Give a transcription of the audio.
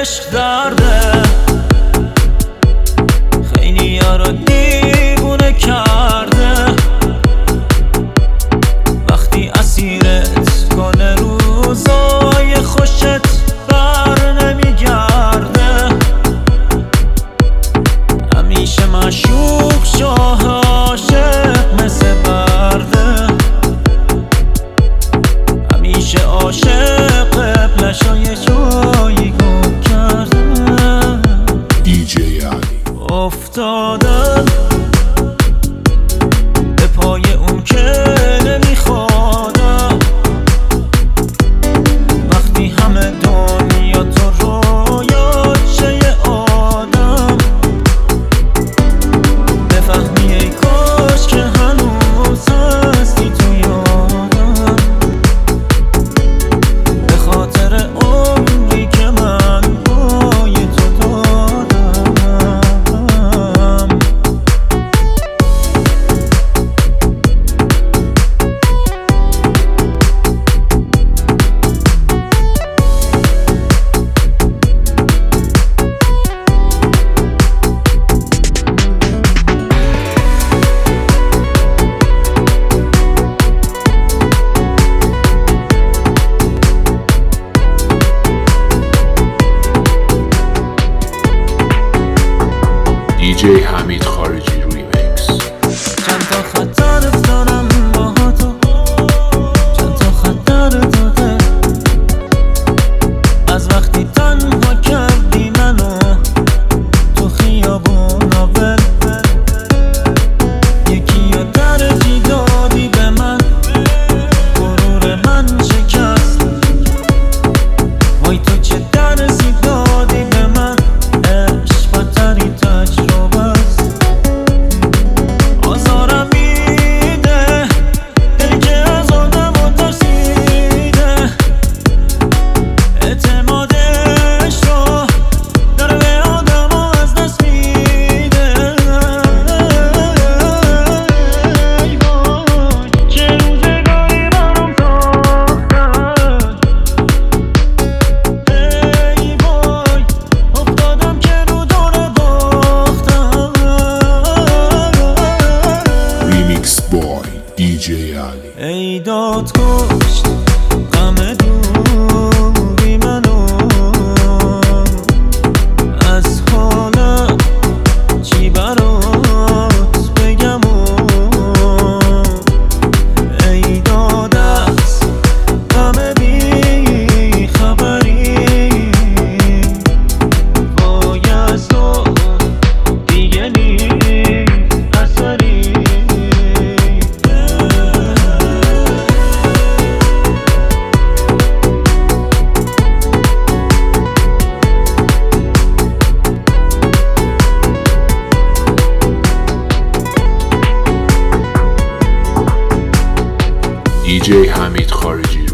عشق درده، خیلی یارو دیوونه کرده. وقتی اسیرت کنه روزای خوشت بر نمیگرده، همیشه مشوق شاه عاشق مثل برده، همیشه عاشق قبلشو یه جایی گم کرده. دیجی علی افتادم به پای اون که نمیخوادم، وقتی همه دنیا تو رویات شه یه آدم، بفهمی ای کاش که هنوز هستی تو یادم، به خاطر عمری که من پای تو دادم. دیجی حمید خارجی ریمیکس. چند تا خطر افتادم با تو، چند تا خطر داده، از وقتی تنها کردی منو تو خیابونا ول، یکی رو ترجیح دادی به من، غرور من شکست. وای تو چه درسی دادی به من، عشق بدترین تجربه است. آزارم میده دلی که از آدمو ترسیده، اعتمادش رو داره به آدمو از دست میده. ای وای چه روزگاری برام ساختن، ای وای افتادم که رو دور باختم. ریمیکس بای دیجی علی. ای داد کشت غم دوری منو، از حالم چی برات بگم ای داد از غم بی خبری، وای از تو دیگه نیست اثری. دیجی حمید خارجی